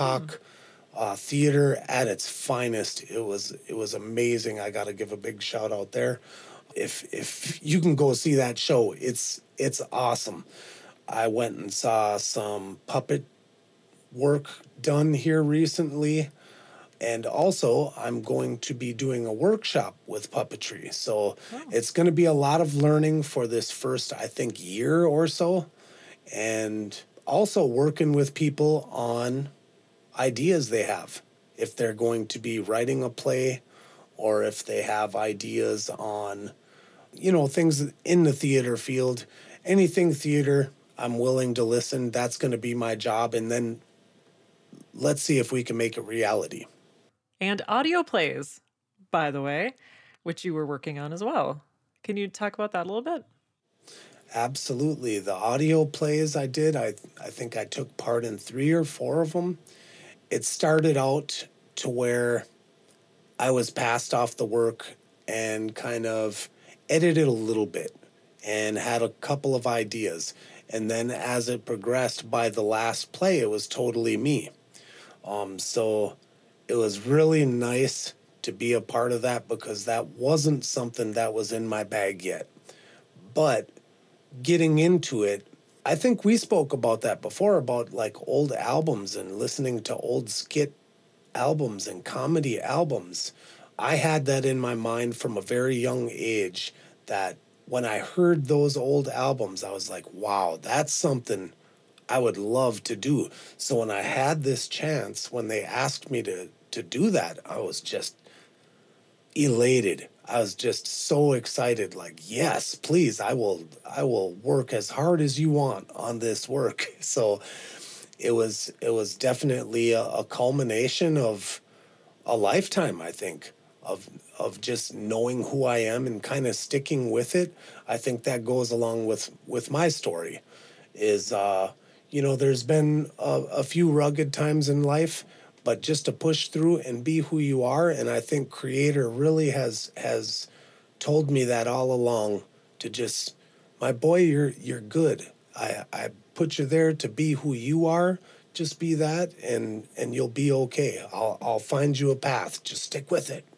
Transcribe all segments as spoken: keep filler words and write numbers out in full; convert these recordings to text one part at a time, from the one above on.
epoch uh, theater at its finest. It was it was amazing. I got to give a big shout out there. If if you can go see that show, it's it's awesome. I went and saw some puppet work done here recently. And also, I'm going to be doing a workshop with puppetry. So oh. It's going to be a lot of learning for this first, I think, year or so. And also working with people on ideas they have. If they're going to be writing a play or if they have ideas on, you know, things in the theater field. Anything theater, I'm willing to listen. That's going to be my job. And then let's see if we can make it reality. And audio plays, by the way, which you were working on as well. Can you talk about that a little bit? Absolutely. The audio plays I did, I I think I took part in three or four of them. It started out to where I was passed off the work and kind of edited a little bit and had a couple of ideas. And then as it progressed by the last play, it was totally me. Um, so... It was really nice to be a part of that because that wasn't something that was in my bag yet. But getting into it, I think we spoke about that before, about like old albums and listening to old skit albums and comedy albums. I had that in my mind from a very young age that when I heard those old albums, I was like, wow, that's something I would love to do. So when I had this chance, when they asked me to to do that, I was just elated. I was just so excited, like, yes, please, I will I will work as hard as you want on this work. So it was it was definitely a, a culmination of a lifetime, I think, of of just knowing who I am and kind of sticking with it. I think that goes along with, with my story is, uh, you know, there's been a, a few rugged times in life, but just to push through and be who you are. And I think Creator really has has told me that all along to just, my boy, you're you're good. I, I put you there to be who you are. Just be that and and you'll be okay. I'll I'll find you a path. Just stick with it.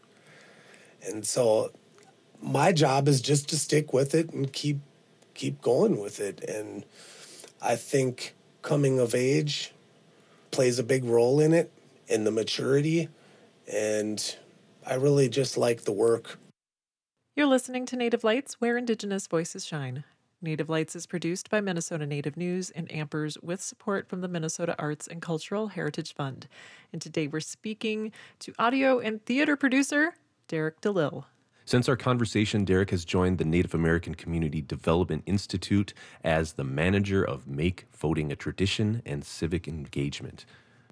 And so my job is just to stick with it and keep keep going with it. And I think coming of age plays a big role in it. In the maturity, and I really just like the work. You're listening to Native Lights, where Indigenous voices shine. Native Lights is produced by Minnesota Native News and Ampers with support from the Minnesota Arts and Cultural Heritage Fund. And today we're speaking to audio and theater producer Derek DeLille. Since our conversation, Derek has joined the Native American Community Development Institute as the manager of Make Voting a Tradition and Civic Engagement.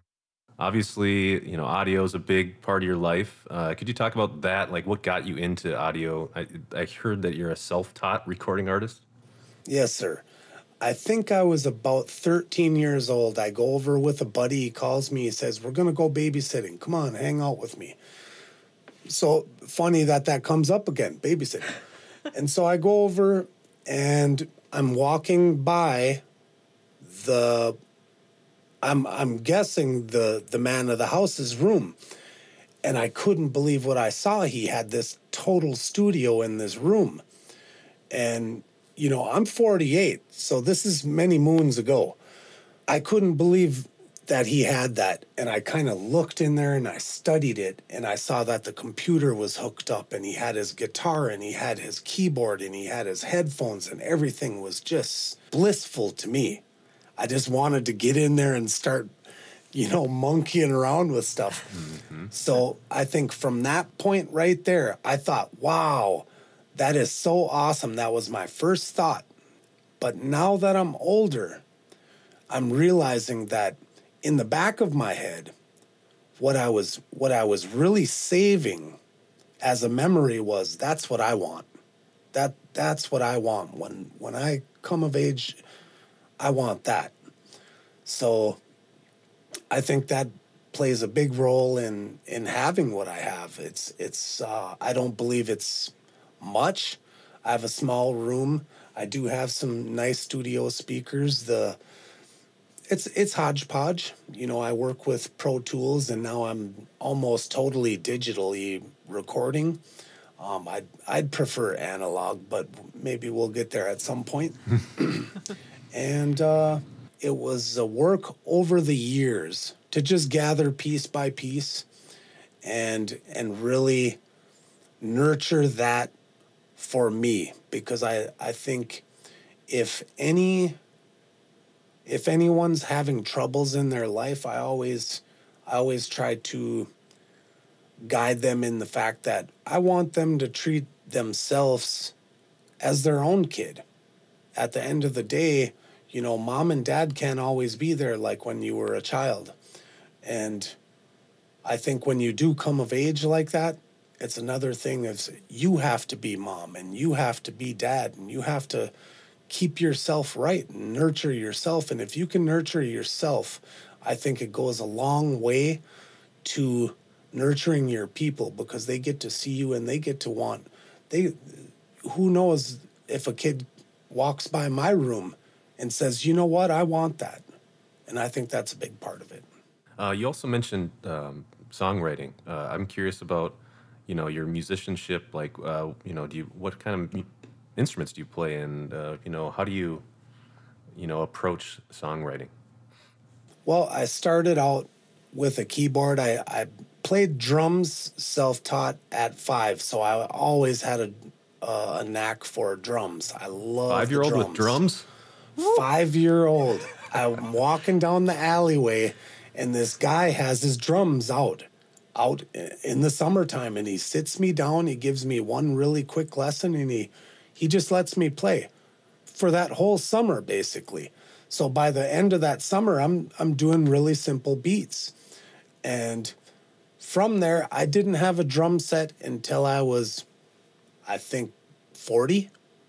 Obviously, you know, audio is a big part of your life. Uh, could you talk about that? Like, what got you into audio? I, I heard that you're a self-taught recording artist. Yes, sir. I think I was about thirteen years old. I go over with a buddy. He calls me. He says, we're going to go babysitting. Come on, hang out with me. So funny that that comes up again, babysitting. And so I go over and I'm walking by the... I'm I'm guessing the, the man of the house's room. And I couldn't believe what I saw. He had this total studio in this room. And, you know, I'm forty-eight, so this is many moons ago. I couldn't believe that he had that. And I kind of looked in there and I studied it. And I saw that the computer was hooked up and he had his guitar and he had his keyboard and he had his headphones and everything was just blissful to me. I just wanted to get in there and start, you know, monkeying around with stuff. Mm-hmm. So I think from that point right there, I thought, wow, that is so awesome. That was my first thought. But now that I'm older, I'm realizing that in the back of my head, what I was what I was really saving as a memory was, that's what I want. That that's what I want. When when I come of age, I want that. So I think that plays a big role in, in having what I have. It's, it's uh, I don't believe it's much. I have a small room. I do have some nice studio speakers. The It's it's hodgepodge. You know, I work with Pro Tools, and now I'm almost totally digitally recording. Um, I'd I'd prefer analog, but maybe we'll get there at some point. And uh, it was a work over the years to just gather piece by piece and and really nurture that for me, because I, I think if any if anyone's having troubles in their life, I always I always try to guide them in the fact that I want them to treat themselves as their own kid. At the end of the day, you know, mom and dad can't always be there like when you were a child. And I think when you do come of age like that, it's another thing of you have to be mom and you have to be dad and you have to keep yourself right and nurture yourself. And if you can nurture yourself, I think it goes a long way to nurturing your people, because they get to see you and they get to want, they, who knows if a kid walks by my room and says, you know what, I want that. And I think that's a big part of it. Uh, you also mentioned um, songwriting. Uh, I'm curious about, you know, your musicianship. Like, uh, you know, do you what kind of mu- instruments do you play, and uh, you know, how do you, you know, approach songwriting? Well, I started out with a keyboard. I, I played drums self-taught at five, so I always had a uh, a knack for drums. I love Five-year-old the with drums? Five-year-old. I'm walking down the alleyway, and this guy has his drums out, out in the summertime, and he sits me down. He gives me one really quick lesson, and he he just lets me play for that whole summer, basically. So by the end of that summer, I'm I'm doing really simple beats. And from there, I didn't have a drum set until I was, I think, forty.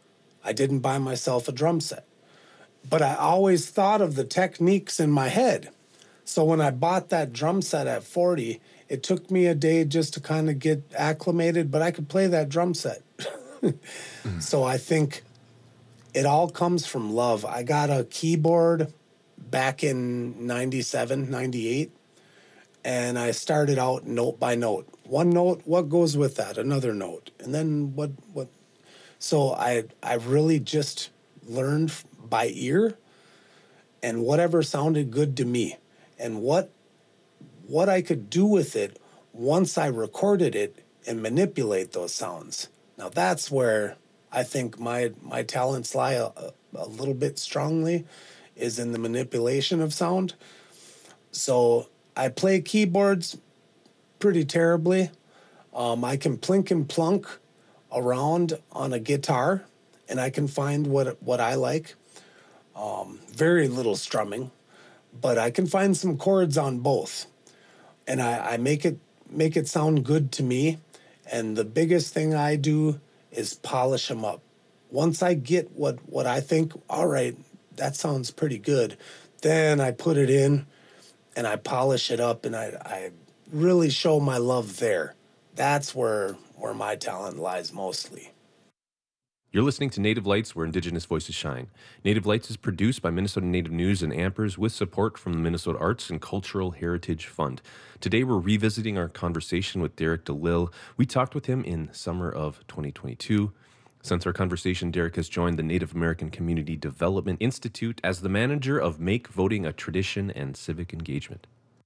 I didn't buy myself a drum set. But I always thought of the techniques in my head. So when I bought that drum set at forty, it took me a day just to kind of get acclimated, but I could play that drum set. mm-hmm. So I think it all comes from love. I got a keyboard back in ninety-seven, ninety-eight, and I started out note by note. One note, what goes with that? Another note. And then what what so I I really just learned by ear and whatever sounded good to me, and what what I could do with it once I recorded it and manipulate those sounds. Now that's where I think my my talents lie a, a little bit strongly, is in the manipulation of sound. So I play keyboards pretty terribly. Um, I can plink and plunk around on a guitar, and I can find what what I like. Um, very little strumming, but I can find some chords on both, and I, I make it make it sound good to me. And the biggest thing I do is polish them up. Once I get what what I think, all right, that sounds pretty good, then I put it in and I polish it up, and I I really show my love there. That's where where my talent lies mostly. You're listening to Native Lights, where Indigenous voices shine. Native Lights is produced by Minnesota Native News and Ampers with support from the Minnesota Arts and Cultural Heritage Fund. Today, we're revisiting our conversation with Derek DeLille. We talked with him in summer of twenty twenty-two. Since our conversation, Derek has joined the Native American Community Development Institute as the manager of Make Voting a Tradition and Civic Engagement.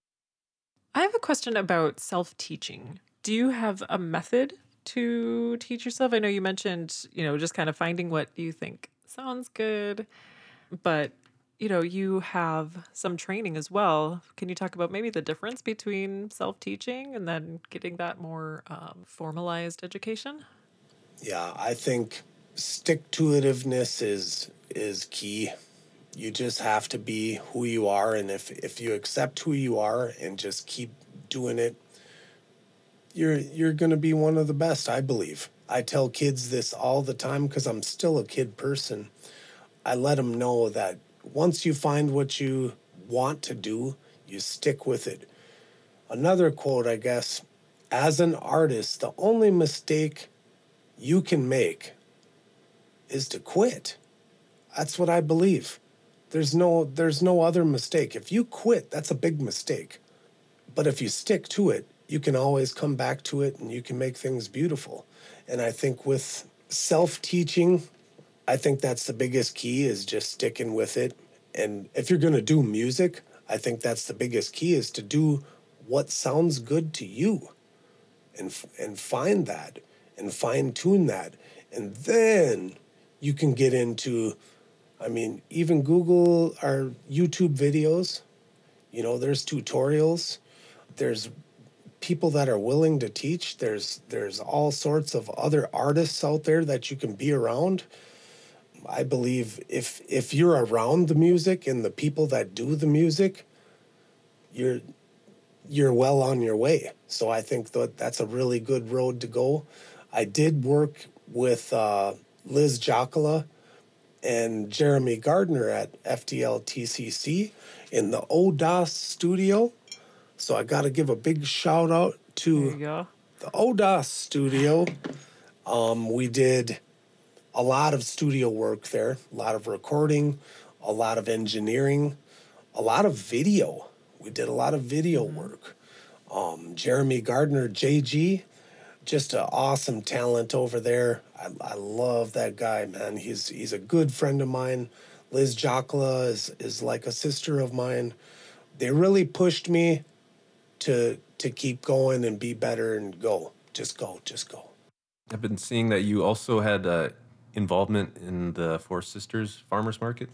I have a question about self-teaching. Do you have a method to teach yourself? I know you mentioned, you know, just kind of finding what you think sounds good, but, you know, you have some training as well. Can you talk about maybe the difference between self-teaching and then getting that more um, formalized education? Yeah, I think stick-to-itiveness is is key. You just have to be who you are, and if if you accept who you are and just keep doing it, you're you're going to be one of the best, I believe. I tell kids this all the time because I'm still a kid person. I let them know that once you find what you want to do, you stick with it. Another quote, I guess, as an artist, the only mistake you can make is to quit. That's what I believe. There's no there's no other mistake. If you quit, that's a big mistake. But if you stick to it, you can always come back to it and you can make things beautiful. And I think with self-teaching, I think that's the biggest key, is just sticking with it. And if you're going to do music, I think that's the biggest key, is to do what sounds good to you, and and find that and fine tune that. And then you can get into, I mean, even Google or YouTube videos, you know, there's tutorials, there's people that are willing to teach. There's there's all sorts of other artists out there that you can be around. I believe if if you're around the music and the people that do the music, you're you're well on your way. So I think that that's a really good road to go. I did work with uh, Liz Jockola and Jeremy Gardner at F D L T C C in the O D A S studio. So I got to give a big shout out to There you go. the O D A S studio. Um, we did a lot of studio work there, a lot of recording, a lot of engineering, a lot of video. We did a lot of video work. Um, Jeremy Gardner, J G, just an awesome talent over there. I, I love that guy, man. He's he's a good friend of mine. Liz Jockola is is like a sister of mine. They really pushed me to to keep going and be better and go. Just go, just go. I've been seeing that you also had uh, involvement in the Four Sisters Farmers Market.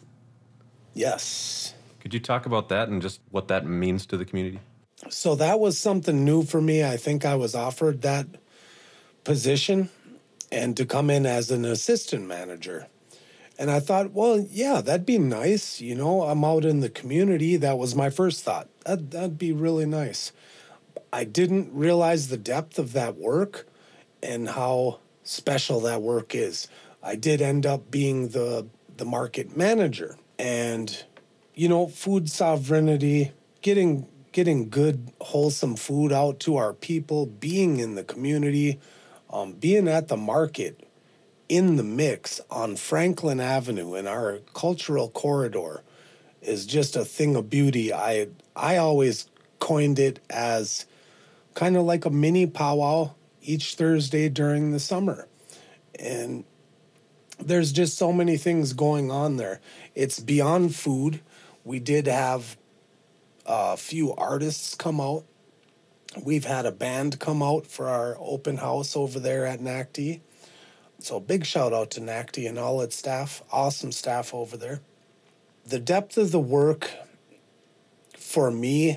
Yes. Could you talk about that and just what that means to the community? So that was something new for me. I think I was offered that position and to come in as an assistant manager. And I thought, well, yeah, that'd be nice. You know, I'm out in the community. That was my first thought. That, that'd be really nice. I didn't realize the depth of that work and how special that work is. I did end up being the the market manager. And, you know, food sovereignty, getting getting good, wholesome food out to our people, being in the community, um, being at the market, in the mix on Franklin Avenue in our cultural corridor is just a thing of beauty. I I always coined it as kind of like a mini powwow each Thursday during the summer. And there's just so many things going on there. It's beyond food. We did have a few artists come out. We've had a band come out for our open house over there at N A C T. So big shout out to N A C T and all its staff. Awesome staff over there. The depth of the work for me,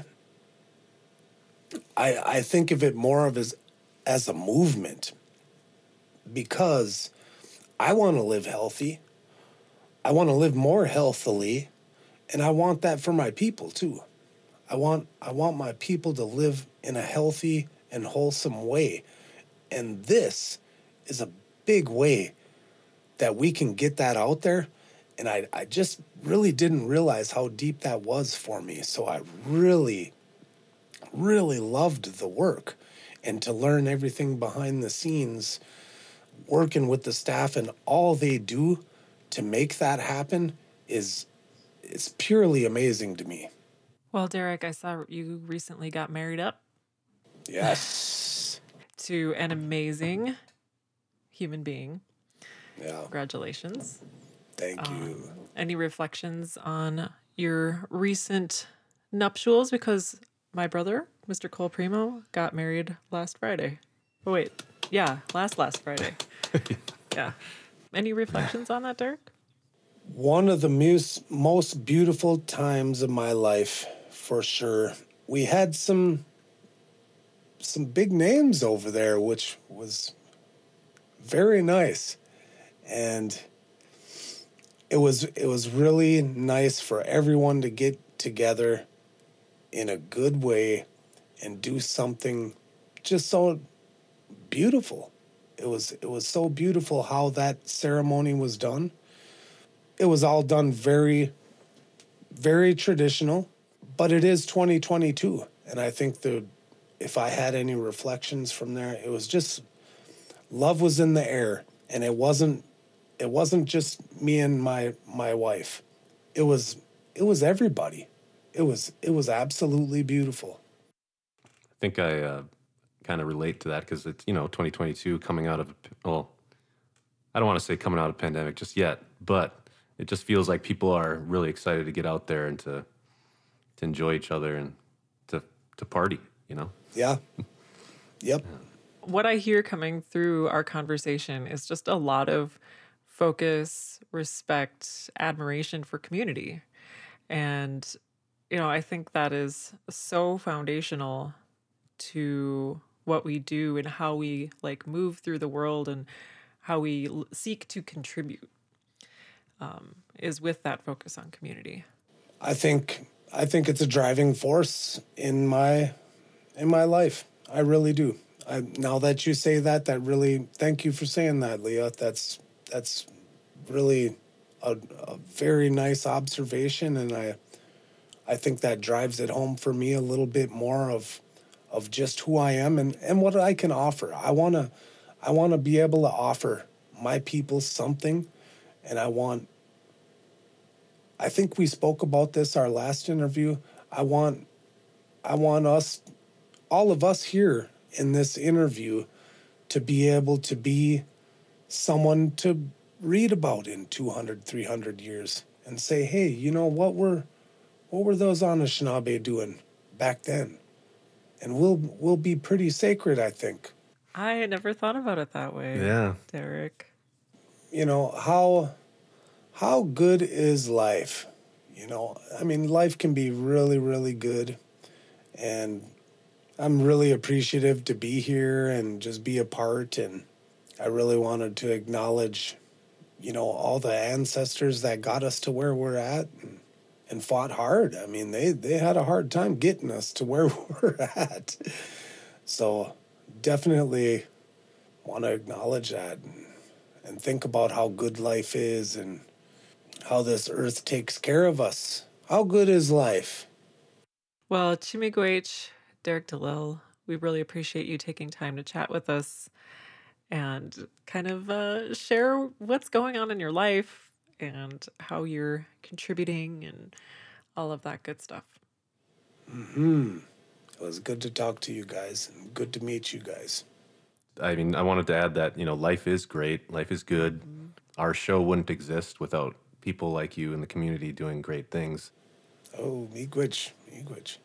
I I think of it more of as as a movement, because I want to live healthy. I want to live more healthily, and I want that for my people too. I want I want my people to live in a healthy and wholesome way. And this is a big way that we can get that out there. And I, I just really didn't realize how deep that was for me. So I really, really loved the work, and to learn everything behind the scenes, working with the staff and all they do to make that happen is is purely amazing to me. Well, Derek, I saw you recently got married up Yes. to an amazing human being. Yeah. Congratulations. Thank Um, you. Any reflections on your recent nuptials? Because my brother, Mister Cole Primo, got married last Friday. Oh, wait. Yeah, last, last Friday. Yeah. Any reflections on that, Derek? One of the mus- most beautiful times of my life, for sure. We had some some big names over there, which was very nice. And it was it was really nice for everyone to get together in a good way and do something just so beautiful. It was it was so beautiful how that ceremony was done. It was all done very, very traditional, but it is twenty twenty-two. And I think the if I had any reflections from there, it was just love was in the air, and it wasn't it wasn't just me and my my wife. It was it was everybody. It was it was absolutely beautiful. I think I uh, kind of relate to that because it's, you know, twenty twenty-two coming out of, well, I don't want to say coming out of pandemic just yet, but it just feels like people are really excited to get out there and to to enjoy each other and to to party, you know? Yeah. Yep. What I hear coming through our conversation is just a lot of focus, respect, admiration for community. And, you know, I think that is so foundational to what we do and how we like move through the world and how we l- seek to contribute um, is with that focus on community. I think I think it's a driving force in my in my life. I really do. I, now that you say that, that really, thank you for saying that, Leah. That's that's really a, a very nice observation, and I I think that drives it home for me a little bit more of of just who I am and, and what I can offer. I wanna I wanna be able to offer my people something, and I want. I think we spoke about this our last interview. I want I want us, all of us here in this interview, to be able to be someone to read about in two hundred, three hundred years and say, hey, you know, what were what were those Anishinaabe doing back then? And we'll we'll be pretty sacred, I think. I had never thought about it that way. Yeah. Derek. You know, how how good is life? You know, I mean, life can be really, really good. And I'm really appreciative to be here and just be a part. And I really wanted to acknowledge, you know, all the ancestors that got us to where we're at and, and fought hard. I mean, they, they had a hard time getting us to where we're at. So definitely want to acknowledge that and, and think about how good life is and how this earth takes care of us. How good is life? Well, Chimigwech, Derek DeLille, we really appreciate you taking time to chat with us and kind of uh, share what's going on in your life and how you're contributing and all of that good stuff. Mm-hmm. It was good to talk to you guys and good to meet you guys. I mean, I wanted to add that, you know, life is great. Life is good. Mm-hmm. Our show wouldn't exist without people like you in the community doing great things. Oh, miigwech, miigwech.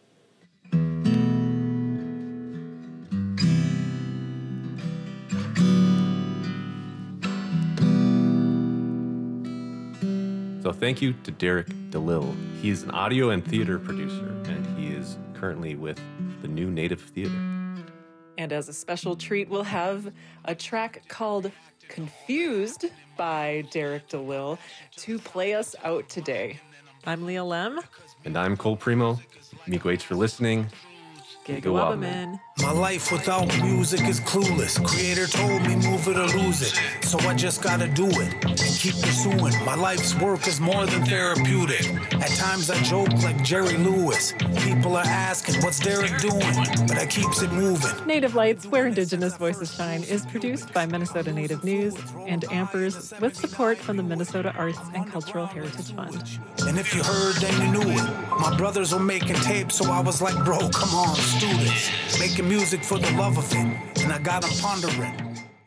So thank you to Derek DeLille. He's an audio and theater producer, and he is currently with the New Native Theater. And as a special treat, we'll have a track called Confused by Derek DeLille to play us out today. I'm Leah Lem. And I'm Cole Primo. Miigwech for listening. Gigawabamin. My life without music is clueless. Creator told me move it or lose it. So I just gotta do it and keep pursuing. My life's work is more than therapeutic. At times I joke like Jerry Lewis. People are asking, what's Derek doing? But I keeps it moving. Native Lights, Where Indigenous Voices Shine is produced by Minnesota Native News and Ampers with support from the Minnesota Arts and Cultural Heritage Fund. And if you heard, then you knew it. My brothers were making tapes, so I was like, bro, come on, let's do this. Making music for the love of it, and I got them pondering.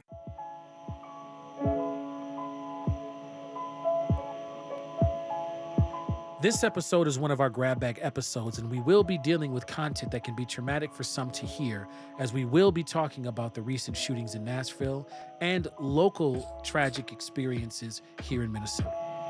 This episode is one of our grab bag episodes, and we will be dealing with content that can be traumatic for some to hear, as we will be talking about the recent shootings in Nashville and local tragic experiences here in Minnesota.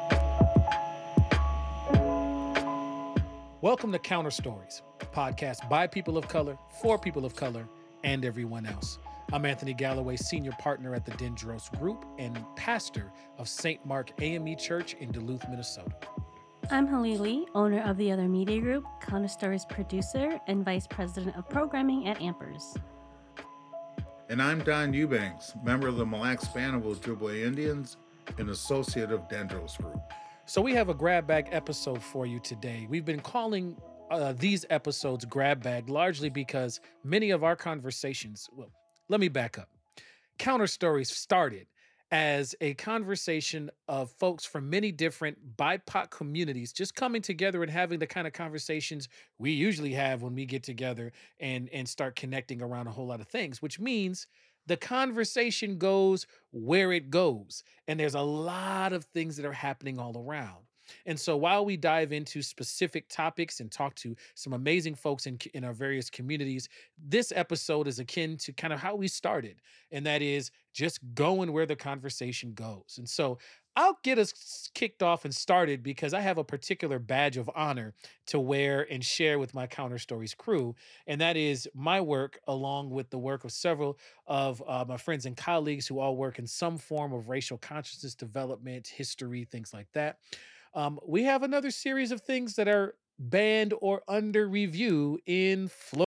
Welcome to Counter Stories, a podcast by people of color, for people of color, and everyone else. I'm Anthony Galloway, senior partner at the Dendros Group and pastor of Saint Mark A M E Church in Duluth, Minnesota. I'm Halili, owner of The Other Media Group, Counter Stories producer, and vice president of programming at Ampers. And I'm Don Eubanks, member of the Mille Lacs Band of Ojibwe Indians and associate of Dendros Group. So we have a grab bag episode for you today. We've been calling uh, these episodes grab bag largely because many of our conversations, well, let me back up. Counter Stories started as a conversation of folks from many different B I P O C communities just coming together and having the kind of conversations we usually have when we get together and, and start connecting around a whole lot of things, which means the conversation goes where it goes. And there's a lot of things that are happening all around. And so while we dive into specific topics and talk to some amazing folks in, in our various communities, this episode is akin to kind of how we started. And that is just going where the conversation goes. And so I'll get us kicked off and started because I have a particular badge of honor to wear and share with my Counter Stories crew. And that is my work along with the work of several of uh, my friends and colleagues who all work in some form of racial consciousness development, history, things like that. Um, we have another series of things that are banned or under review in Florida.